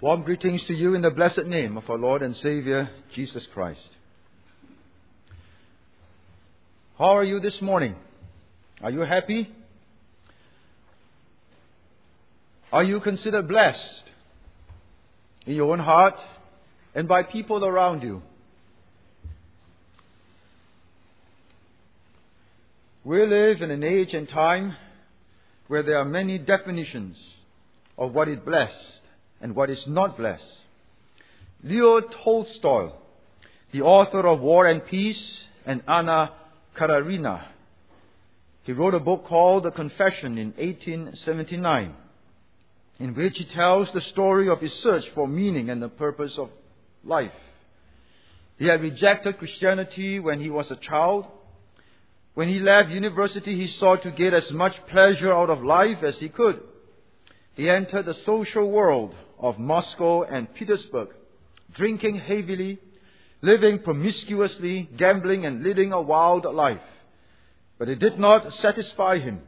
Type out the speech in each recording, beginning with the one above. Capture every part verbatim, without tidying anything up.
Warm greetings to you in the blessed name of our Lord and Savior, Jesus Christ. How are you this morning? Are you happy? Are you considered blessed in your own heart and by people around you? We live in an age and time where there are many definitions of what is blessed and what is not blessed. Leo Tolstoy, the author of War and Peace and Anna Karenina, he wrote a book called The Confession in eighteen seventy-nine, in which he tells the story of his search for meaning and the purpose of life. He had rejected Christianity when he was a child. When he left university, he sought to get as much pleasure out of life as he could. He entered the social world of Moscow and Petersburg, drinking heavily, living promiscuously, gambling and leading a wild life. But it did not satisfy him.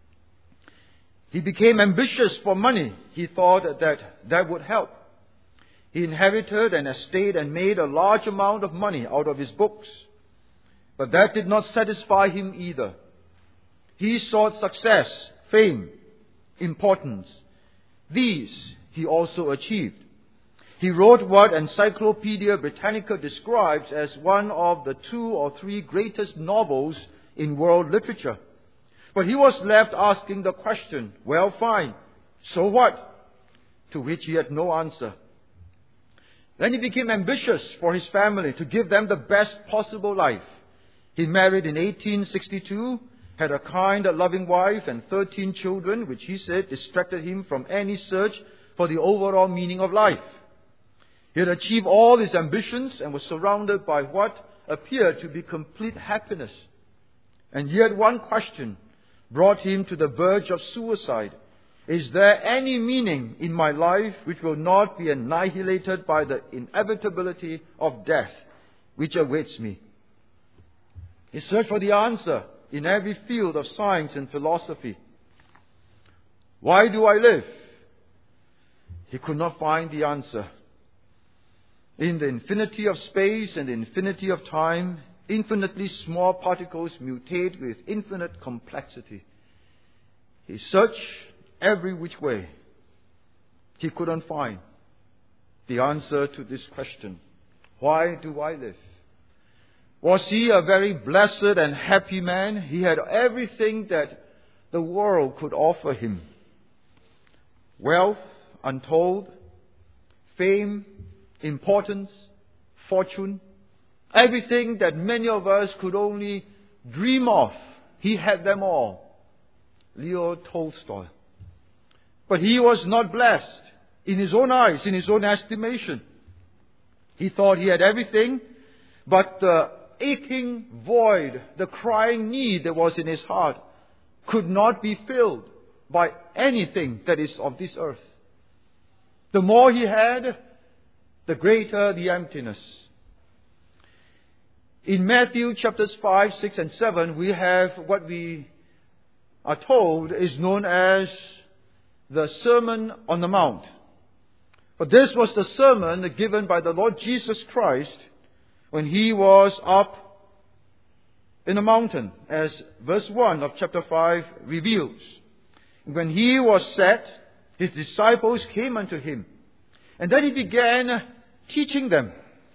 He became ambitious for money. He thought that that would help. He inherited an estate and made a large amount of money out of his books. But that did not satisfy him either. He sought success, fame, importance. These he also achieved. He wrote what Encyclopedia Britannica describes as one of the two or three greatest novels in world literature. But he was left asking the question, well, fine, so what? To which he had no answer. Then he became ambitious for his family to give them the best possible life. He married in eighteen sixty-two, had a kind, loving wife and thirteen children, which he said distracted him from any search for the overall meaning of life. He had achieved all his ambitions and was surrounded by what appeared to be complete happiness. And yet one question brought him to the verge of suicide. Is there any meaning in my life which will not be annihilated by the inevitability of death which awaits me? He searched for the answer in every field of science and philosophy. Why do I live? He could not find the answer. In the infinity of space and the infinity of time, infinitely small particles mutate with infinite complexity. He searched every which way. He couldn't find the answer to this question. Why do I live? Was he a very blessed and happy man? He had everything that the world could offer him. Wealth untold, fame, importance, fortune, everything that many of us could only dream of. He had them all. Leo Tolstoy. But he was not blessed in his own eyes, in his own estimation. He thought he had everything, but the aching void, the crying need that was in his heart could not be filled by anything that is of this earth. The more he had, the greater the emptiness. In Matthew chapters five, six and seven, we have what we are told is known as the Sermon on the Mount. But this was the sermon given by the Lord Jesus Christ when he was up in a mountain, as verse one of chapter five reveals. When he was set, his disciples came unto him, and then he began teaching them.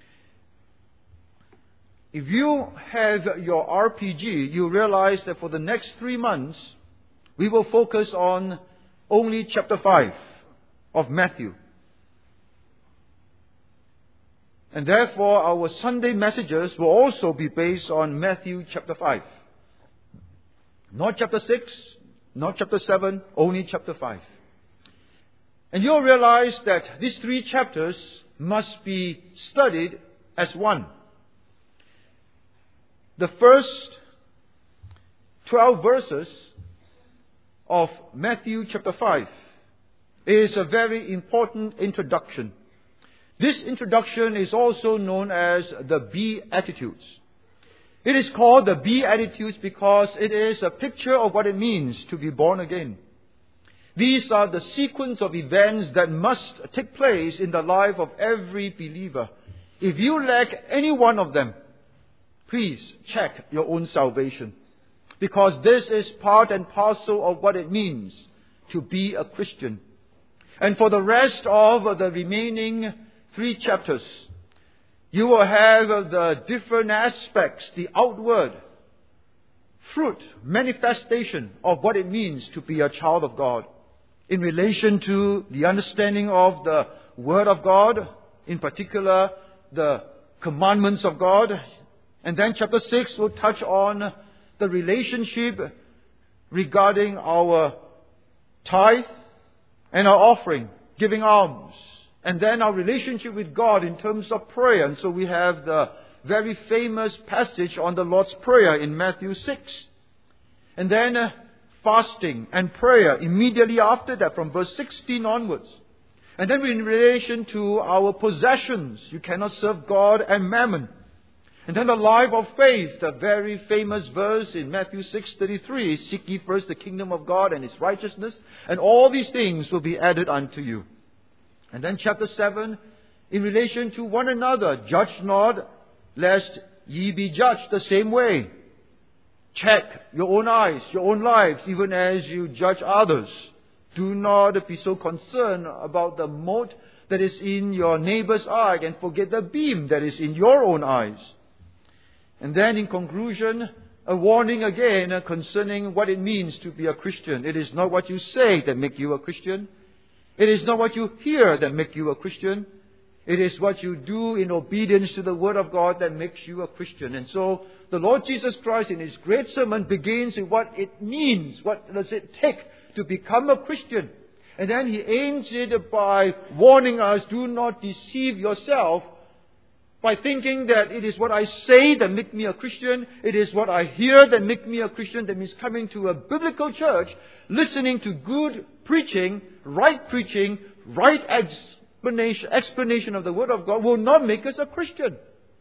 If you have your R P G, you realize that for the next three months, we will focus on only chapter five of Matthew. And therefore, our Sunday messages will also be based on Matthew chapter five. Not chapter six, not chapter seven, only chapter five. And you'll realize that these three chapters must be studied as one. The first twelve verses of Matthew chapter five is a very important introduction. This introduction is also known as the Beatitudes. It is called the Beatitudes because it is a picture of what it means to be born again. These are the sequence of events that must take place in the life of every believer. If you lack any one of them, please check your own salvation. Because this is part and parcel of what it means to be a Christian. And for the rest of the remaining three chapters, you will have the different aspects, the outward fruit, manifestation of what it means to be a child of God. In relation to the understanding of the Word of God, in particular, the commandments of God. And then chapter six will touch on the relationship regarding our tithe and our offering, giving alms. And then our relationship with God in terms of prayer. And so we have the very famous passage on the Lord's Prayer in Matthew six. And then uh, fasting and prayer immediately after that from verse sixteen onwards. And then in relation to our possessions, you cannot serve God and mammon. And then the life of faith, the very famous verse in Matthew six thirty-three, seek ye first the kingdom of God and His righteousness, and all these things will be added unto you. And then chapter seven, in relation to one another, judge not, lest ye be judged the same way. Check your own eyes, your own lives, even as you judge others. Do not be so concerned about the mote that is in your neighbor's eye and forget the beam that is in your own eyes. And then in conclusion, a warning again concerning what it means to be a Christian. It is not what you say that makes you a Christian. It is not what you hear that makes you a Christian. It is what you do in obedience to the Word of God that makes you a Christian. And so the Lord Jesus Christ in His great sermon begins with what it means. What does it take to become a Christian? And then He ends it by warning us, do not deceive yourself by thinking that it is what I say that makes me a Christian. It is what I hear that makes me a Christian. That means coming to a biblical church, listening to good preaching, right preaching, right explanation, explanation of the Word of God will not make us a Christian.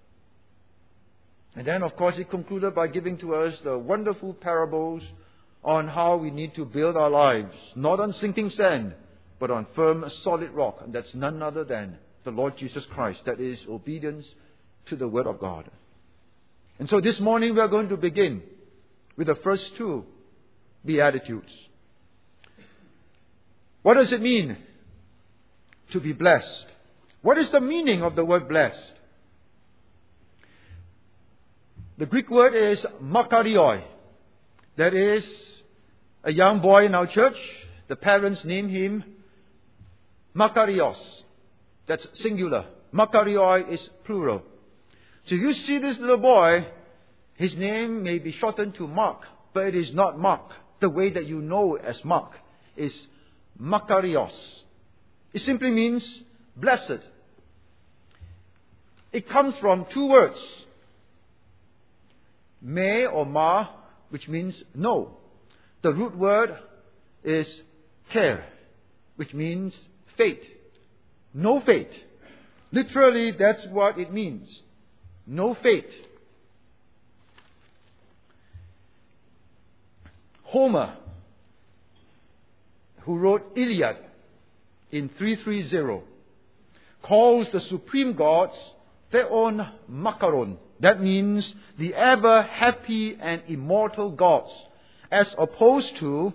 And then, of course, He concluded by giving to us the wonderful parables on how we need to build our lives, not on sinking sand, but on firm, solid rock. And that's none other than the Lord Jesus Christ. That is obedience to the Word of God. And so this morning we are going to begin with the first two Beatitudes. What does it mean to be blessed? What is the meaning of the word blessed? The Greek word is makarioi. That is a young boy in our church. The parents name him Makarios. That's singular. Makarioi is plural. So you see this little boy, his name may be shortened to Mark, but it is not Mark. The way that you know as Mark is Makarios. It simply means blessed. It comes from two words. Me or ma, which means no. The root word is care, which means fate. No fate. Literally, that's what it means. No fate. Homer, who wrote Iliad in three thirty, calls the supreme gods Theon Makaron. That means the ever happy and immortal gods, as opposed to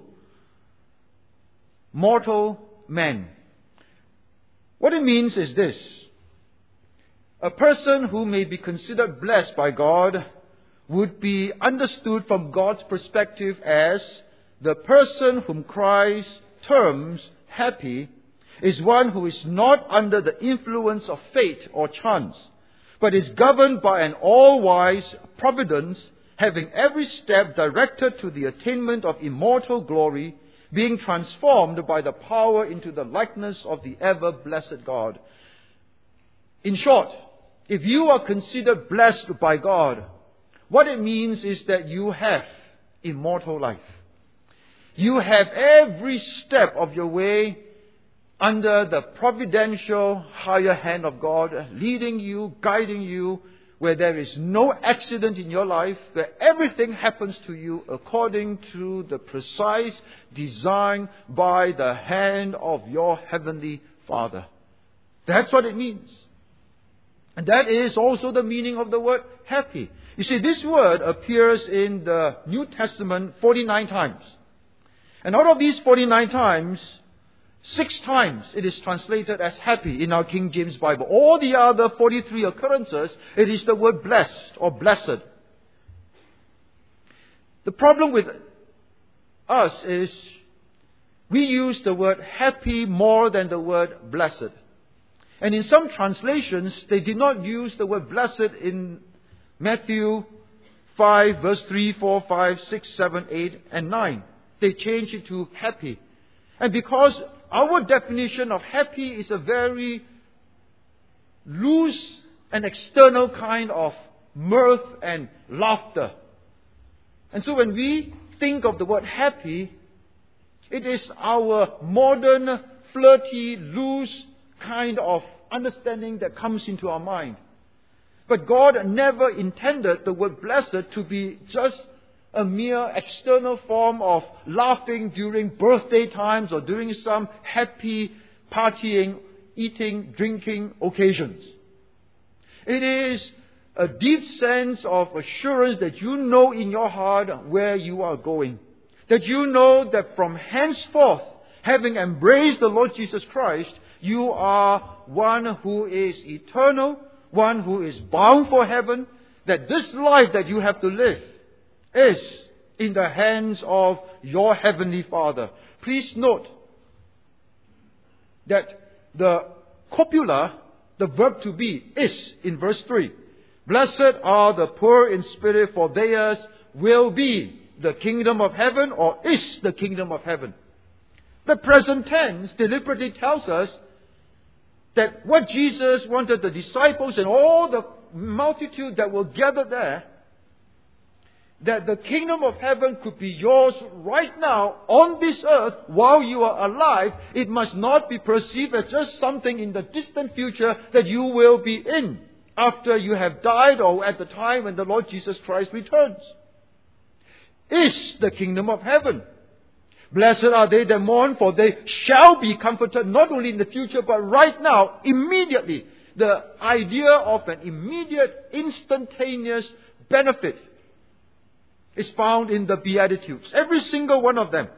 mortal men. What it means is this. A person who may be considered blessed by God would be understood from God's perspective as the person whom Christ terms happy is one who is not under the influence of fate or chance, but is governed by an all-wise providence, having every step directed to the attainment of immortal glory, being transformed by the power into the likeness of the ever-blessed God. In short, if you are considered blessed by God, what it means is that you have immortal life. You have every step of your way under the providential higher hand of God, leading you, guiding you where there is no accident in your life, where everything happens to you according to the precise design by the hand of your Heavenly Father. That's what it means. And that is also the meaning of the word happy. You see, this word appears in the New Testament forty-nine times. And out of these forty-nine times, six times it is translated as happy in our King James Bible. All the other forty-three occurrences, it is the word blessed or blessed. The problem with us is we use the word happy more than the word blessed. And in some translations, they did not use the word blessed in Matthew five, verse three, four, five, six, seven, eight, and nine. They changed it to happy. And because our definition of happy is a very loose and external kind of mirth and laughter. And so when we think of the word happy, it is our modern, flirty, loose kind of understanding that comes into our mind. But God never intended the word blessed to be just a mere external form of laughing during birthday times or during some happy partying, eating, drinking occasions. It is a deep sense of assurance that you know in your heart where you are going. That you know that from henceforth, having embraced the Lord Jesus Christ, you are one who is eternal, one who is bound for heaven, that this life that you have to live is in the hands of your Heavenly Father. Please note that the copula, the verb to be, is in verse three. Blessed are the poor in spirit, for theirs will be the kingdom of heaven, or is the kingdom of heaven. The present tense deliberately tells us that what Jesus wanted the disciples and all the multitude that were gathered there, that the kingdom of heaven could be yours right now on this earth while you are alive. It must not be perceived as just something in the distant future that you will be in after you have died or at the time when the Lord Jesus Christ returns. Is the kingdom of heaven. Blessed are they that mourn, for they shall be comforted, not only in the future, but right now, immediately. The idea of an immediate, instantaneous benefit is found in the Beatitudes. Every single one of them.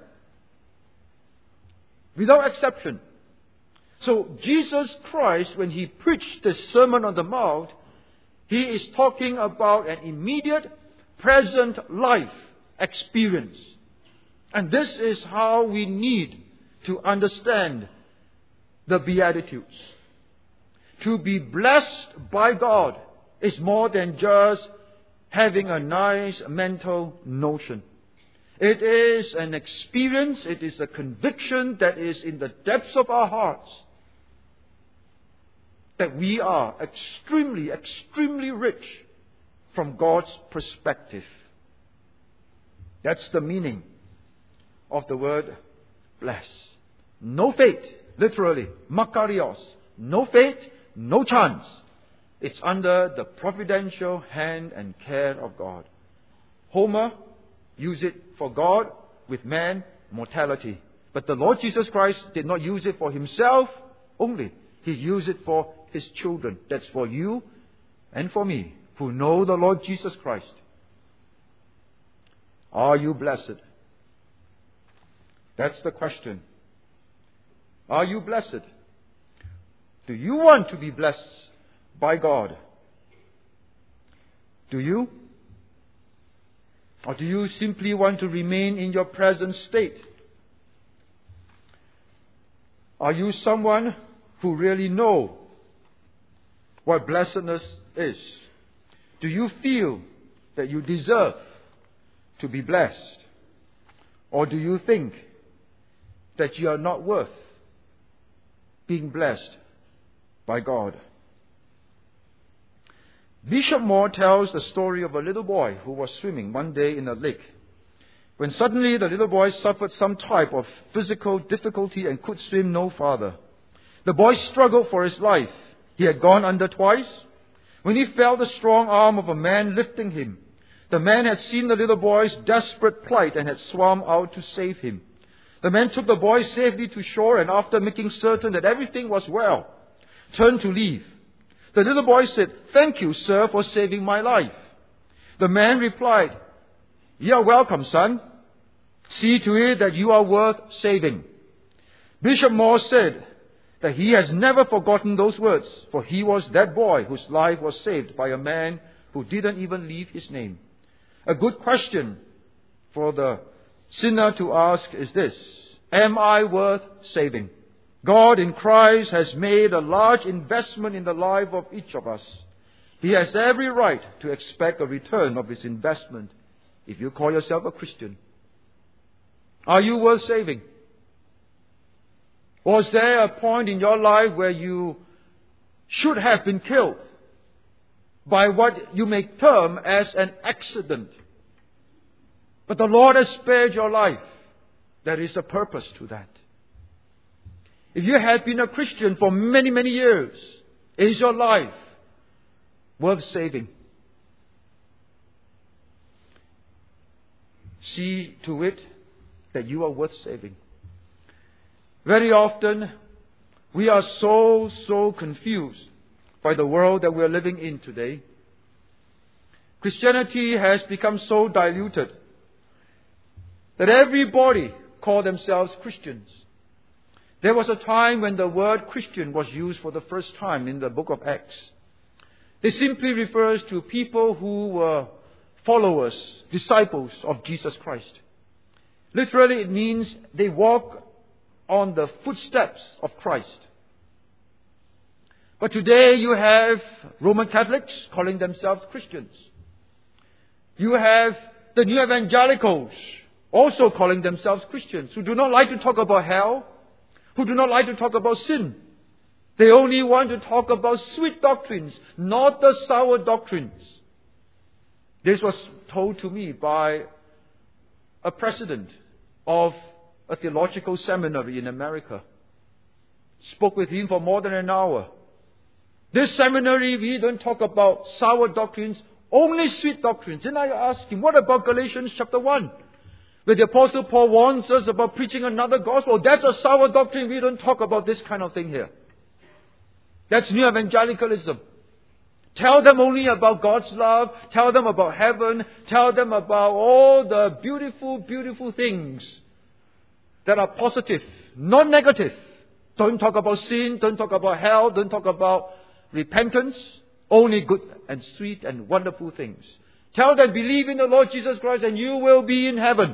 Without exception. So Jesus Christ, when He preached the Sermon on the Mount, He is talking about an immediate, present life experience. And this is how we need to understand the Beatitudes. To be blessed by God is more than just having a nice mental notion. It is an experience, it is a conviction that is in the depths of our hearts that we are extremely, extremely rich from God's perspective. That's the meaning of the word bless. No fate, literally, makarios. No fate, no chance. It's under the providential hand and care of God. Homer used it for God, with man, mortality. But the Lord Jesus Christ did not use it for Himself only. He used it for His children. That's for you and for me, who know the Lord Jesus Christ. Are you blessed? That's the question. Are you blessed? Do you want to be blessed by God? Do you? Or do you simply want to remain in your present state? Are you someone who really knows what blessedness is? Do you feel that you deserve to be blessed? Or do you think that you are not worth being blessed by God? Bishop Moore tells the story of a little boy who was swimming one day in a lake, when suddenly the little boy suffered some type of physical difficulty and could swim no farther. The boy struggled for his life. He had gone under twice. when he felt the strong arm of a man lifting him. The man had seen the little boy's desperate plight and had swum out to save him. The man took the boy safely to shore, and after making certain that everything was well, turned to leave. The little boy said, "Thank you, sir, for saving my life." The man replied, "You are welcome, son. See to it that you are worth saving." Bishop Moore said that he has never forgotten those words, for he was that boy whose life was saved by a man who didn't even leave his name. A good question for the sinner to ask is this: am I worth saving? God in Christ has made a large investment in the life of each of us. He has every right to expect a return of his investment if you call yourself a Christian. Are you worth saving? Was there a point in your life where you should have been killed by what you may term as an accident, but the Lord has spared your life? There is a purpose to that. If you have been a Christian for many, many years, is your life worth saving? See to it that you are worth saving. Very often, we are so, so confused by the world that we are living in today. Christianity has become so diluted that everybody call themselves Christians. There was a time when the word Christian was used for the first time in the book of Acts. It simply refers to people who were followers, disciples of Jesus Christ. Literally, it means they walk on the footsteps of Christ. But today you have Roman Catholics calling themselves Christians. You have the New Evangelicals also calling themselves Christians, who do not like to talk about hell, who do not like to talk about sin. They only want to talk about sweet doctrines, not the sour doctrines. This was told to me by a president of a theological seminary in America. Spoke with him for more than an hour. This seminary, we don't talk about sour doctrines, only sweet doctrines. Then I asked him, what about Galatians chapter one? Where the Apostle Paul warns us about preaching another gospel. That's a sour doctrine. We don't talk about this kind of thing here. That's New Evangelicalism. Tell them only about God's love. Tell them about heaven. Tell them about all the beautiful, beautiful things that are positive, not negative. Don't talk about sin. Don't talk about hell. Don't talk about repentance. Only good and sweet and wonderful things. Tell them, believe in the Lord Jesus Christ and you will be in heaven.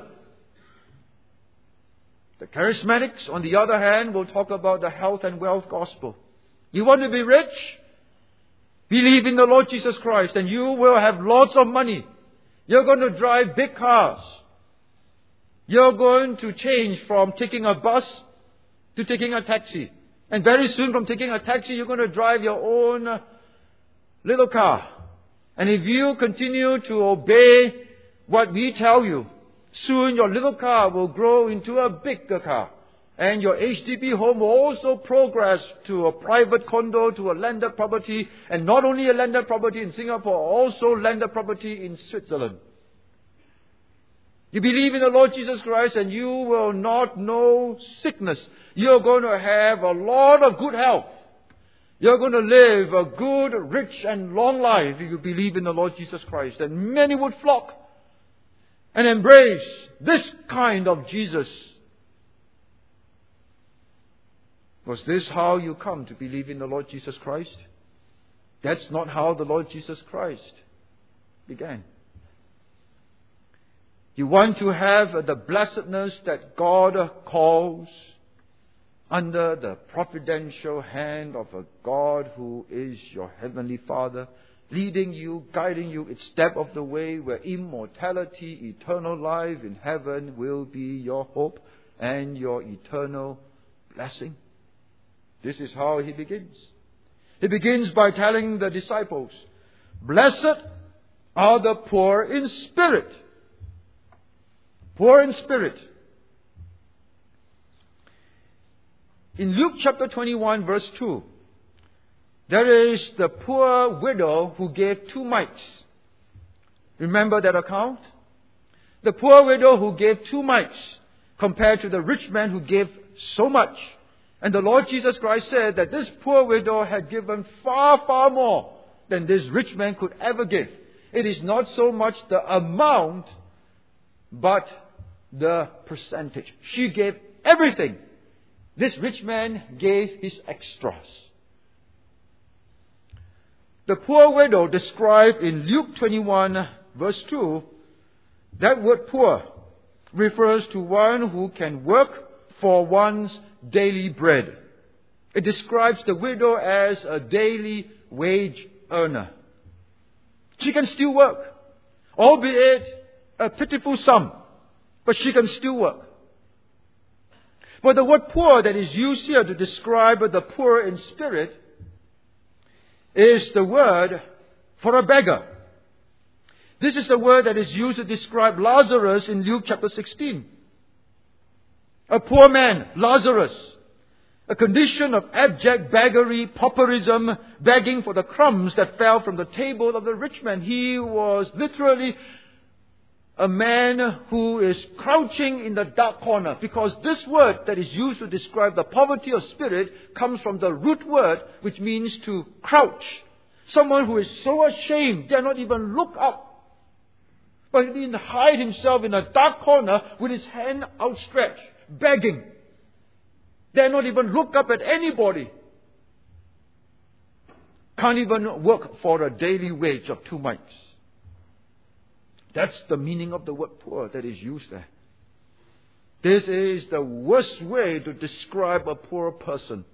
The charismatics, on the other hand, will talk about the health and wealth gospel. You want to be rich? Believe in the Lord Jesus Christ and you will have lots of money. You're going to drive big cars. You're going to change from taking a bus to taking a taxi. And very soon from taking a taxi, you're going to drive your own little car. And if you continue to obey what we tell you, soon your little car will grow into a bigger car. And your H D B home will also progress to a private condo, to a landed property. And not only a landed property in Singapore, also landed property in Switzerland. You believe in the Lord Jesus Christ and you will not know sickness. You're going to have a lot of good health. You're going to live a good, rich and long life if you believe in the Lord Jesus Christ. And many would flock and embrace this kind of Jesus. Was this how you come to believe in the Lord Jesus Christ? That's not how the Lord Jesus Christ began. You want to have the blessedness that God calls under the providential hand of a God who is your heavenly Father, leading you, guiding you each step of the way, where immortality, eternal life in heaven will be your hope and your eternal blessing. This is how he begins. He begins by telling the disciples, "Blessed are the poor in spirit." Poor in spirit. In Luke chapter twenty-one verse two, There is the poor widow who gave two mites. Remember that account? The poor widow who gave two mites compared to the rich man who gave so much. And the Lord Jesus Christ said that this poor widow had given far, far more than this rich man could ever give. It is not so much the amount, but the percentage. She gave everything. This rich man gave his extras. The poor widow described in Luke twenty-one verse two, that word poor refers to one who can work for one's daily bread. It describes the widow as a daily wage earner. She can still work, albeit a pitiful sum, but she can still work. But the word poor that is used here to describe the poor in spirit is the word for a beggar. This is the word that is used to describe Lazarus in Luke chapter sixteen. A poor man, Lazarus, a condition of abject beggary, pauperism, begging for the crumbs that fell from the table of the rich man. He was literally a man who is crouching in the dark corner, because this word that is used to describe the poverty of spirit comes from the root word, which means to crouch. Someone who is so ashamed, dare not even look up, but he didn't hide himself in a dark corner with his hand outstretched, begging. Dare not even look up at anybody. Can't even work for a daily wage of two mites. That's the meaning of the word poor that is used there. This is the worst way to describe a poor person.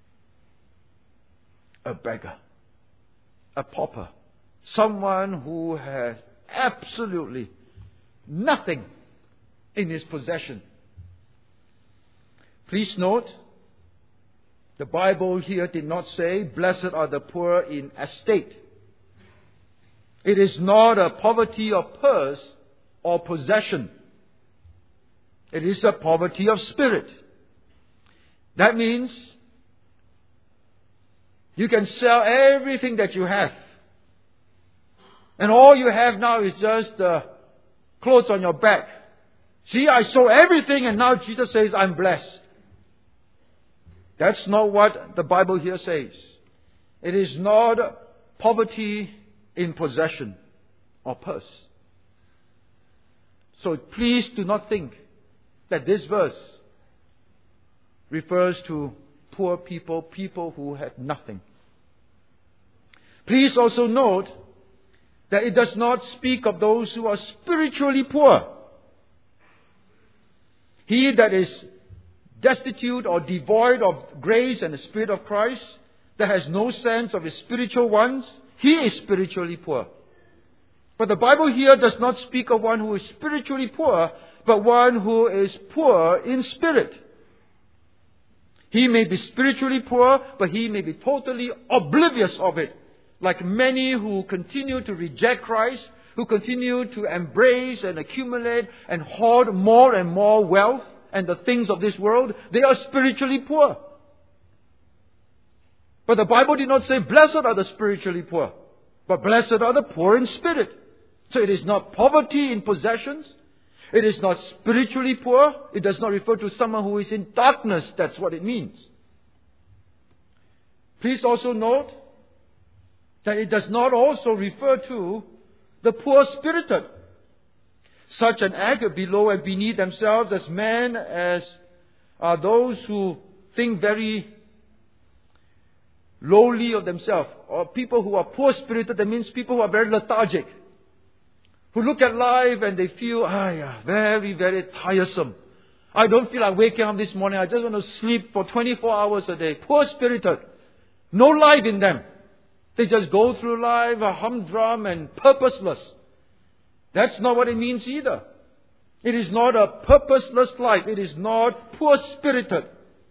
A beggar. A pauper. Someone who has absolutely nothing in his possession. Please note, the Bible here did not say, blessed are the poor in estate. It is not a poverty of purse or possession. It is a poverty of spirit. That means you can sell everything that you have. And all you have now is just the clothes on your back. See, I sold everything and now Jesus says I'm blessed. That's not what the Bible here says. It is not poverty in possession or purse. So please do not think that this verse refers to poor people, people who had nothing. Please also note that it does not speak of those who are spiritually poor. He that is destitute or devoid of grace and the Spirit of Christ, that has no sense of his spiritual wants, he is spiritually poor. But the Bible here does not speak of one who is spiritually poor, but one who is poor in spirit. He may be spiritually poor, but he may be totally oblivious of it. Like many who continue to reject Christ, who continue to embrace and accumulate and hoard more and more wealth and the things of this world, they are spiritually poor. But the Bible did not say, blessed are the spiritually poor, but blessed are the poor in spirit. So it is not poverty in possessions. It is not spiritually poor. It does not refer to someone who is in darkness. That's what it means. Please also note that it does not also refer to the poor-spirited. Such an act below and beneath themselves as men as are those who think very lowly of themselves, or people who are poor-spirited. That means people who are very lethargic, who look at life and they feel, ah, yeah, very, very tiresome. I don't feel like waking up this morning. I just want to sleep for twenty-four hours a day. Poor-spirited. No life in them. They just go through life, a humdrum and purposeless. That's not what it means either. It is not a purposeless life. It is not poor-spirited.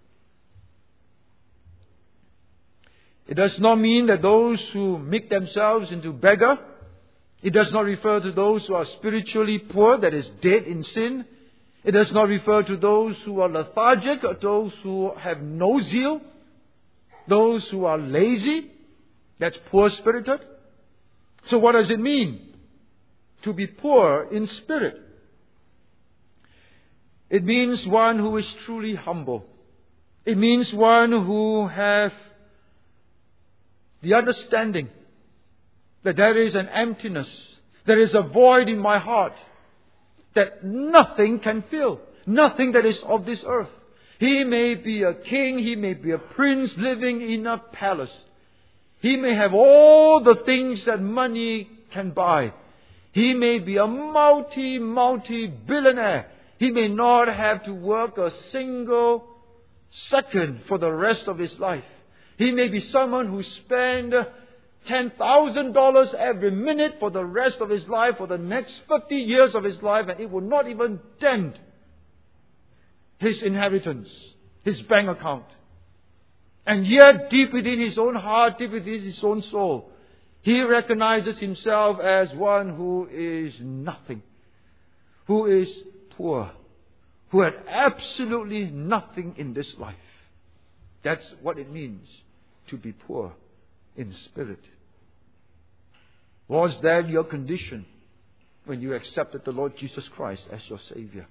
It does not mean that those who make themselves into beggar. It does not refer to those who are spiritually poor, that is dead in sin. It does not refer to those who are lethargic or those who have no zeal, those who are lazy. That's poor-spirited. So what does it mean to be poor in spirit? It means one who is truly humble. It means one who has the understanding that there is an emptiness, there is a void in my heart that nothing can fill, nothing that is of this earth. He may be a king, he may be a prince living in a palace. He may have all the things that money can buy. He may be a multi, multi-billionaire. He may not have to work a single second for the rest of his life. He may be someone who spends ten thousand dollars every minute for the rest of his life, for the next fifty years of his life, and it will not even dent his inheritance, his bank account. And yet, deep within his own heart, deep within his own soul, he recognizes himself as one who is nothing, who is poor, who had absolutely nothing in this life. That's what it means to be poor in spirit. Was that your condition when you accepted the Lord Jesus Christ as your Savior?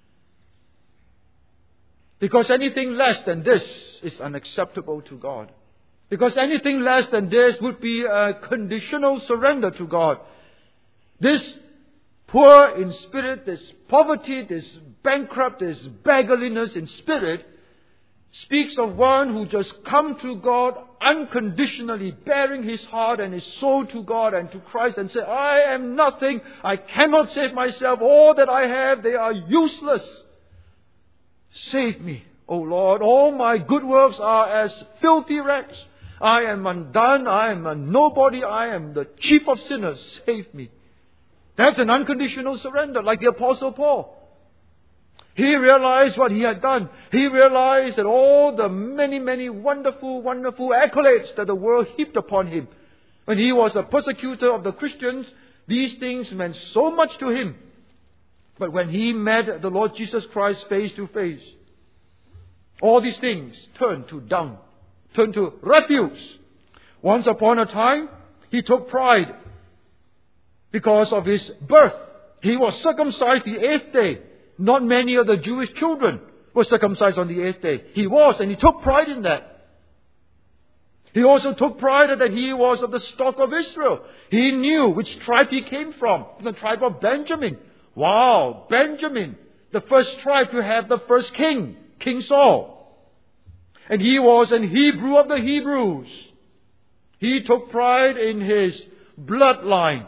Because anything less than this is unacceptable to God. Because anything less than this would be a conditional surrender to God. This poor in spirit, this poverty, this bankrupt, this beggarliness in spirit speaks of one who just come to God unconditionally, bearing his heart and his soul to God and to Christ and say, I am nothing, I cannot save myself, all that I have, they are useless. Save me, O Lord, all my good works are as filthy rags. I am undone, I am a nobody, I am the chief of sinners, save me. That's an unconditional surrender, like the Apostle Paul. He realized what he had done. He realized that all the many, many wonderful, wonderful accolades that the world heaped upon him. When he was a persecutor of the Christians, these things meant so much to him. But when he met the Lord Jesus Christ face to face, all these things turned to dung, turned to refuse. Once upon a time, he took pride because of his birth. He was circumcised the eighth day. Not many of the Jewish children were circumcised on the eighth day. He was, and he took pride in that. He also took pride that he was of the stock of Israel. He knew which tribe he came from, the tribe of Benjamin. Wow, Benjamin, the first tribe to have the first king, King Saul. And he was an Hebrew of the Hebrews. He took pride in his bloodline.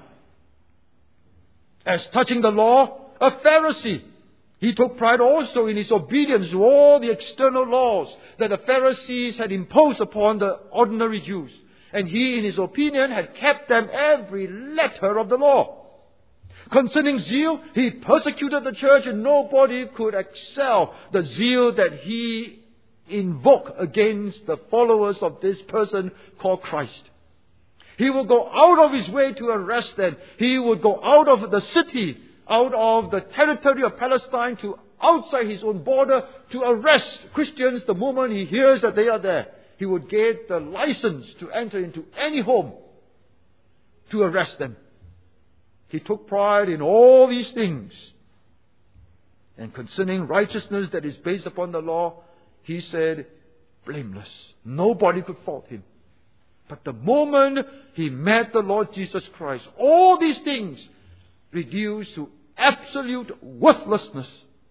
As touching the law, a Pharisee. He took pride also in his obedience to all the external laws that the Pharisees had imposed upon the ordinary Jews. And he, in his opinion, had kept them every letter of the law. Concerning zeal, he persecuted the church, and nobody could excel the zeal that he invoked against the followers of this person called Christ. He would go out of his way to arrest them. He would go out of the city, out of the territory of Palestine to outside his own border to arrest Christians the moment he hears that they are there. He would get the license to enter into any home to arrest them. He took pride in all these things. And concerning righteousness that is based upon the law, he said, blameless. Nobody could fault him. But the moment he met the Lord Jesus Christ, all these things reduced to absolute worthlessness.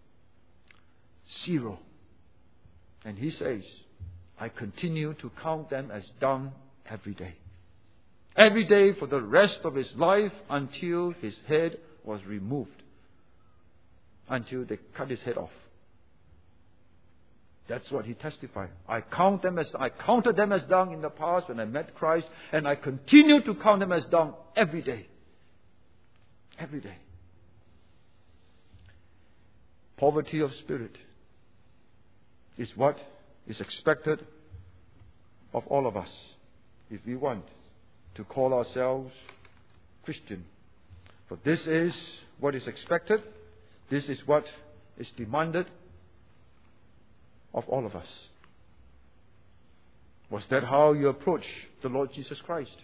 Zero. And he says, I continue to count them as dung every day. Every day for the rest of his life until his head was removed. Until they cut his head off. That's what he testified. I count them as I counted them as dung in the past when I met Christ, and I continue to count them as dung every day. Every day. Poverty of spirit is what is expected of all of us if we want to call ourselves Christian. For this is what is expected. This is what is demanded of all of us. Was that how you approach the Lord Jesus Christ?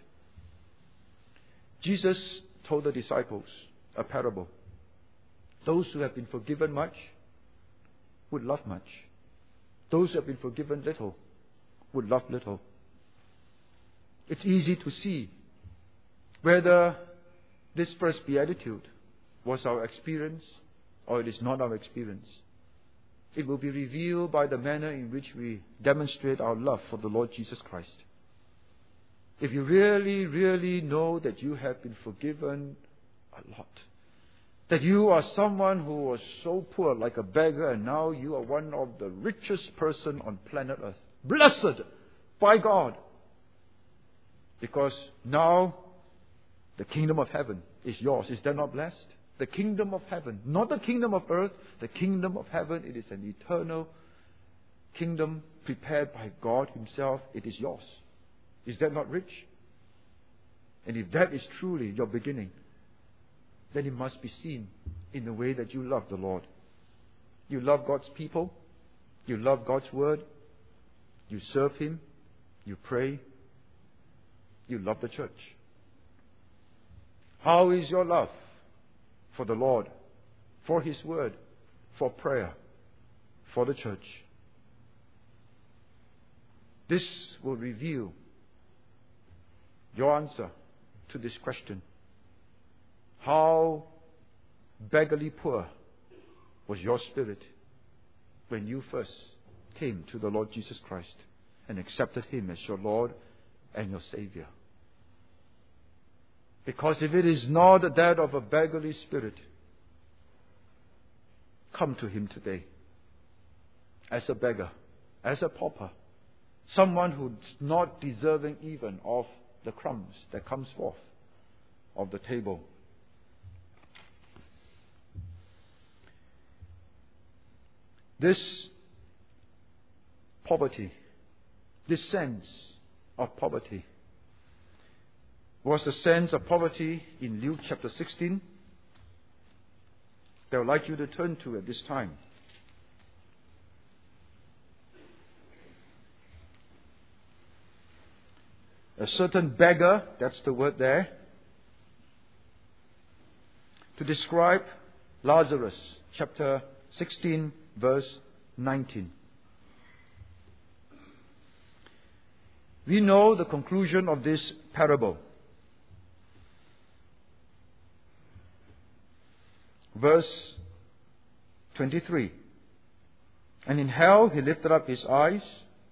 Jesus told the disciples a parable. Those who have been forgiven much would love much. Those who have been forgiven little would love little. It's easy to see whether this first beatitude was our experience or it is not our experience. It will be revealed by the manner in which we demonstrate our love for the Lord Jesus Christ. If you really, really know that you have been forgiven a lot, that you are someone who was so poor like a beggar and now you are one of the richest person on planet Earth, blessed by God, because now the kingdom of heaven is yours. Is that not blessed? The kingdom of heaven, not the kingdom of earth, the kingdom of heaven. It is an eternal kingdom prepared by God Himself. It is yours. Is that not rich? And if that is truly your beginning, then it must be seen in the way that you love the Lord. You love God's people. You love God's word. You serve Him. You pray. You love the church. How is your love for the Lord, for His word, for prayer, for the church? This will reveal your answer to this question. How beggarly poor was your spirit when you first came to the Lord Jesus Christ and accepted Him as your Lord and your Savior? Because if it is not that of a beggarly spirit, come to Him today as a beggar, as a pauper, someone who's not deserving even of the crumbs that comes forth of the table. This poverty, this sense of poverty, was the sense of poverty in Luke chapter sixteen that I would like you to turn to at this time. A certain beggar, that's the word there, to describe Lazarus, chapter sixteen, verse nineteen. We know the conclusion of this parable. Verse twenty-three. And in hell he lifted up his eyes,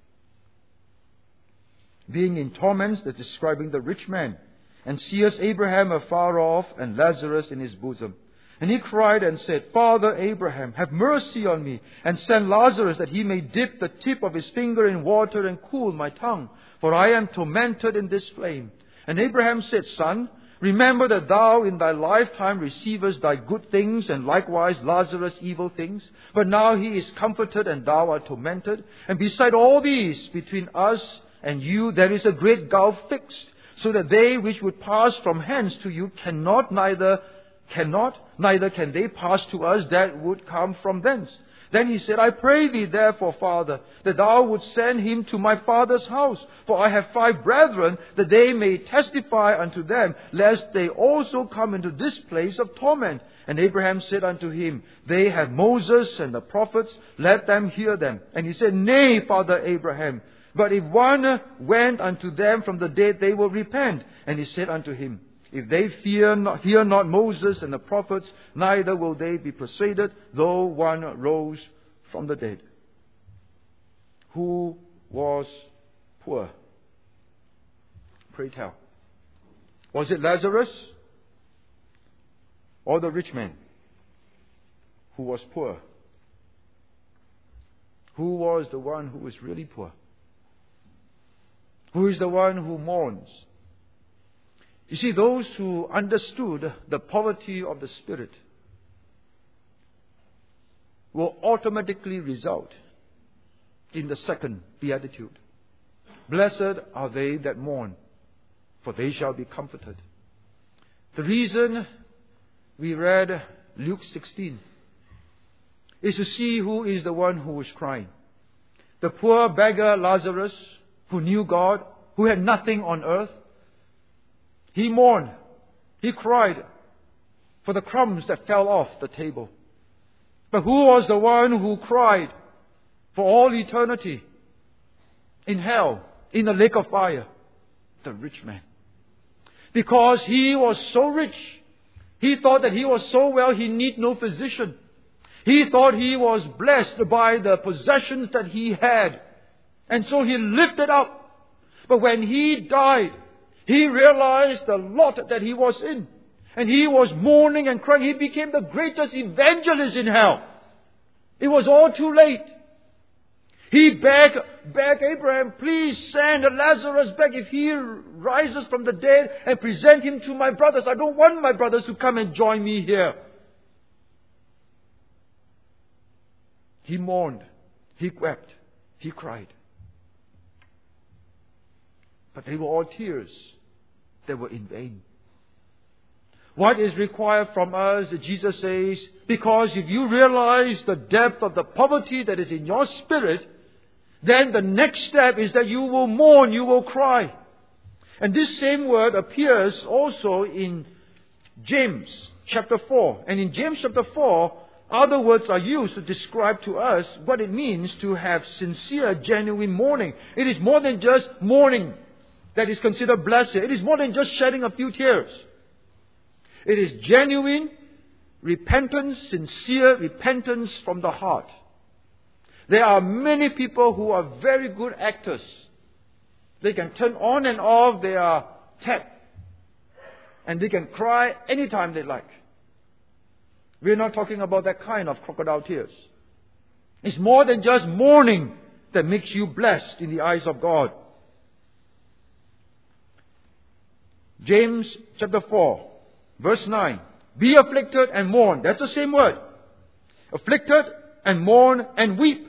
being in torments, that's describing the rich man, and seeth Abraham afar off and Lazarus in his bosom. And he cried and said, Father Abraham, have mercy on me, and send Lazarus that he may dip the tip of his finger in water and cool my tongue, for I am tormented in this flame. And Abraham said, Son, remember that thou in thy lifetime receivest thy good things, and likewise Lazarus evil things. But now he is comforted, and thou art tormented. And beside all these, between us and you, there is a great gulf fixed, so that they which would pass from hence to you cannot neither cannot, neither can they pass to us that would come from thence. Then he said, I pray thee therefore, Father, that thou wouldst send him to my father's house. For I have five brethren, that they may testify unto them, lest they also come into this place of torment. And Abraham said unto him, They have Moses and the prophets, let them hear them. And he said, Nay, Father Abraham, but if one went unto them from the dead, they will repent. And he said unto him, If they fear not, hear not Moses and the prophets, neither will they be persuaded, though one rose from the dead. Who was poor? Pray tell. Was it Lazarus or the rich man who was poor? Who was the one who was really poor? Who is the one who mourns? You see, those who understood the poverty of the Spirit will automatically result in the second beatitude. Blessed are they that mourn, for they shall be comforted. The reason we read Luke sixteen is to see who is the one who is crying. The poor beggar Lazarus who knew God, who had nothing on earth. He mourned. He cried for the crumbs that fell off the table. But who was the one who cried for all eternity in hell, in the lake of fire? The rich man. Because he was so rich, he thought that he was so well, he need no physician. He thought he was blessed by the possessions that he had. And so he lifted up. But when he died, he realized the lot that he was in. And he was mourning and crying. He became the greatest evangelist in hell. It was all too late. He begged, begged Abraham, please send Lazarus back if he rises from the dead and present him to my brothers. I don't want my brothers to come and join me here. He mourned. He wept. He cried. But they were all tears that were in vain. What is required from us, Jesus says, because if you realize the depth of the poverty that is in your spirit, then the next step is that you will mourn, you will cry. And this same word appears also in James chapter four. And in James chapter four, other words are used to describe to us what it means to have sincere, genuine mourning. It is more than just mourning that is considered blessed. It is more than just shedding a few tears. It is genuine repentance, sincere repentance from the heart. There are many people who are very good actors. They can turn on and off their tap. And they can cry anytime they like. We're not talking about that kind of crocodile tears. It's more than just mourning that makes you blessed in the eyes of God. James chapter four, verse nine. Be afflicted and mourn. That's the same word. Afflicted and mourn and weep.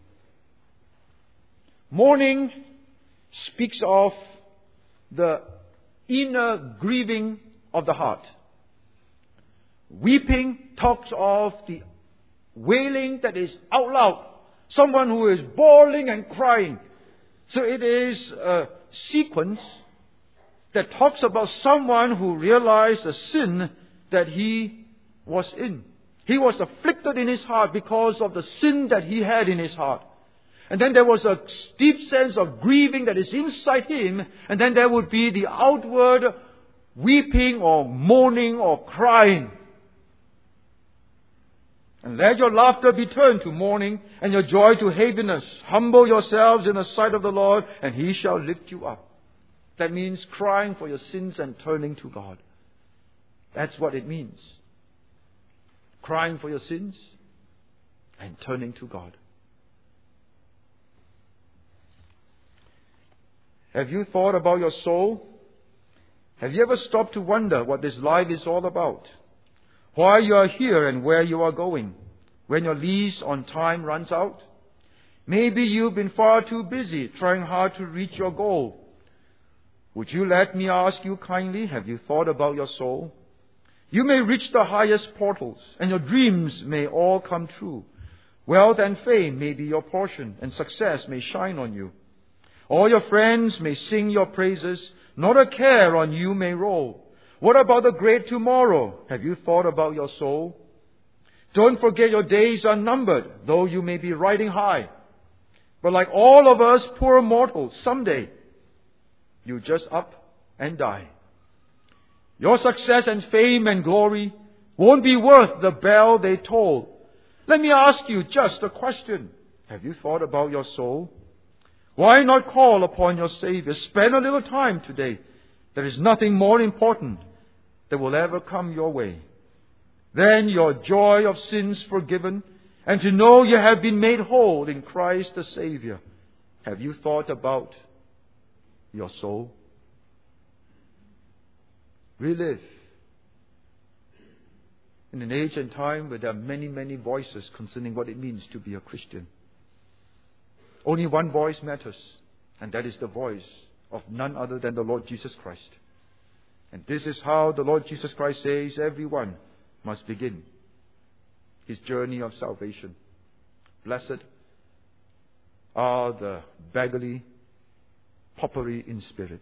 Mourning speaks of the inner grieving of the heart. Weeping talks of the wailing that is out loud. Someone who is bawling and crying. So it is a sequence that talks about someone who realized the sin that he was in. He was afflicted in his heart because of the sin that he had in his heart. And then there was a deep sense of grieving that is inside him. And then there would be the outward weeping or mourning or crying. And let your laughter be turned to mourning and your joy to heaviness. Humble yourselves in the sight of the Lord and He shall lift you up. That means crying for your sins and turning to God. That's what it means. Crying for your sins and turning to God. Have you thought about your soul? Have you ever stopped to wonder what this life is all about? Why you are here and where you are going when your lease on time runs out? Maybe you've been far too busy trying hard to reach your goal. Would you let me ask you kindly, have you thought about your soul? You may reach the highest portals and your dreams may all come true. Wealth and fame may be your portion and success may shine on you. All your friends may sing your praises, not a care on you may roll. What about the great tomorrow? Have you thought about your soul? Don't forget your days are numbered, though you may be riding high. But like all of us poor mortals, someday you just up and die. Your success and fame and glory won't be worth the bell they toll. Let me ask you just a question. Have you thought about your soul? Why not call upon your Savior? Spend a little time today. There is nothing more important that will ever come your way than your joy of sins forgiven and to know you have been made whole in Christ the Savior. Have you thought about your soul? We live in an age and time where there are many, many voices concerning what it means to be a Christian. Only one voice matters, and that is the voice of none other than the Lord Jesus Christ. And this is how the Lord Jesus Christ says everyone must begin his journey of salvation. Blessed are the beggarly, poverty in spirit.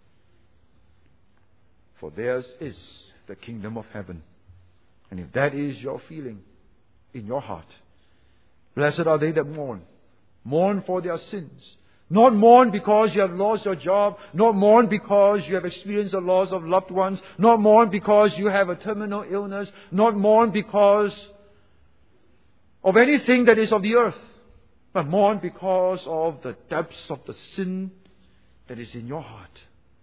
For theirs is the kingdom of heaven. And if that is your feeling in your heart, blessed are they that mourn. Mourn for their sins. Not mourn because you have lost your job. Not mourn because you have experienced the loss of loved ones. Not mourn because you have a terminal illness. Not mourn because of anything that is of the earth. But mourn because of the depths of the sin that is in your heart.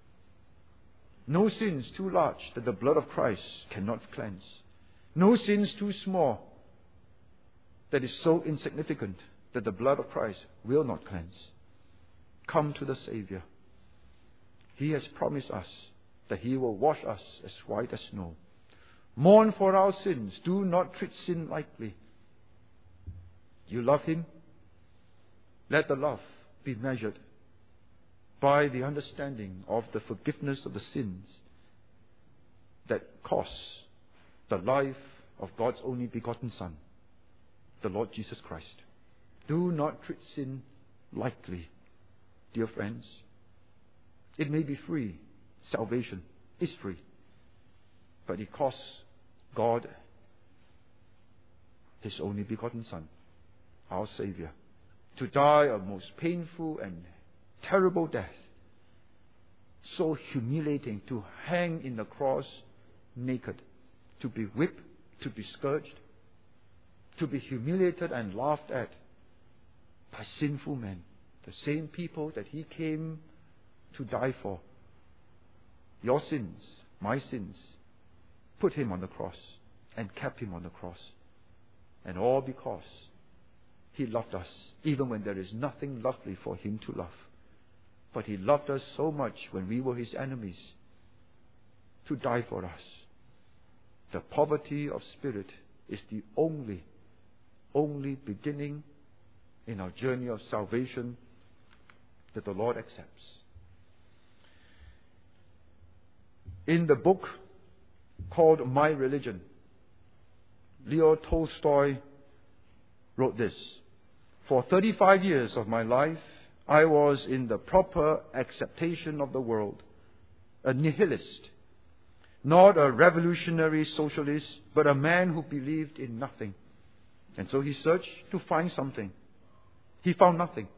No sin is too large that the blood of Christ cannot cleanse. No sin is too small that is so insignificant that the blood of Christ will not cleanse. Come to the Savior. He has promised us that He will wash us as white as snow. Mourn for our sins. Do not treat sin lightly. You love Him? Let the love be measured by the understanding of the forgiveness of the sins that cost the life of God's only begotten Son, the Lord Jesus Christ. Do not treat sin lightly, dear friends. It may be free. Salvation is free. But it costs God His only begotten Son, our Savior, to die a most painful and terrible death. So humiliating, to hang in the cross naked, to be whipped, to be scourged, to be humiliated and laughed at by sinful men, the same people that He came to die for. Your sins, my sins, put Him on the cross and kept Him on the cross. And all because He loved us, even when there is nothing lovely for Him to love. But He loved us so much when we were His enemies to die for us. The poverty of spirit is the only, only beginning in our journey of salvation that the Lord accepts. In the book called My Religion, Leo Tolstoy wrote this: for thirty-five years of my life, I was in the proper acceptation of the world, a nihilist, not a revolutionary socialist, but a man who believed in nothing. And so he searched to find something. He found nothing.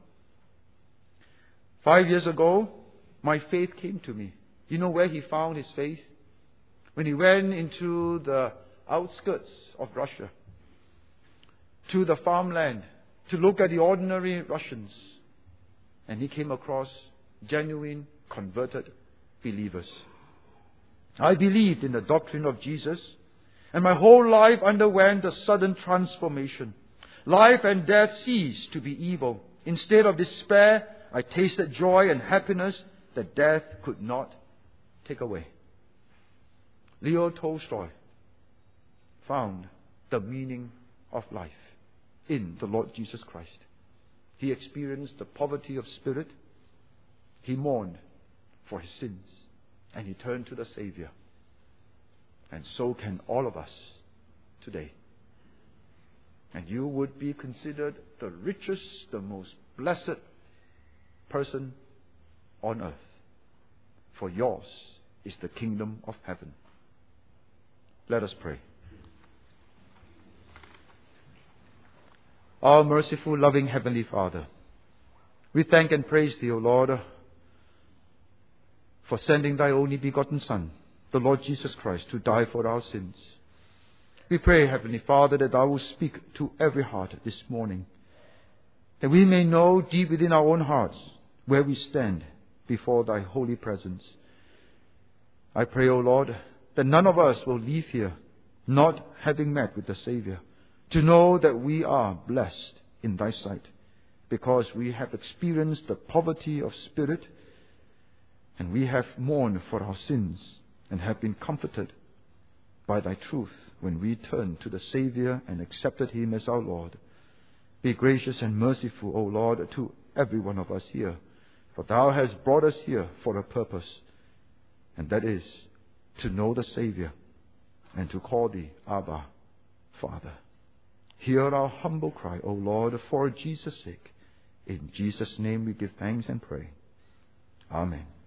Five years ago, my faith came to me. You know where he found his faith? When he went into the outskirts of Russia, to the farmland, to look at the ordinary Russians. And he came across genuine, converted believers. I believed in the doctrine of Jesus, and my whole life underwent a sudden transformation. Life and death ceased to be evil. Instead of despair, I tasted joy and happiness that death could not take away. Leo Tolstoy found the meaning of life in the Lord Jesus Christ. He experienced the poverty of spirit. He mourned for his sins. And he turned to the Savior. And so can all of us today. And you would be considered the richest, the most blessed person on earth. For yours is the kingdom of heaven. Let us pray. Our merciful, loving Heavenly Father, we thank and praise Thee, O Lord, for sending Thy only begotten Son, the Lord Jesus Christ, to die for our sins. We pray, Heavenly Father, that Thou will speak to every heart this morning, that we may know deep within our own hearts where we stand before Thy holy presence. I pray, O Lord, that none of us will leave here not having met with the Savior, to know that we are blessed in Thy sight, because we have experienced the poverty of spirit, and we have mourned for our sins, and have been comforted by Thy truth when we turned to the Savior and accepted Him as our Lord. Be gracious and merciful, O Lord, to every one of us here, for Thou hast brought us here for a purpose, and that is to know the Savior and to call Thee Abba, Father. Hear our humble cry, O Lord, for Jesus' sake. In Jesus' name we give thanks and pray. Amen.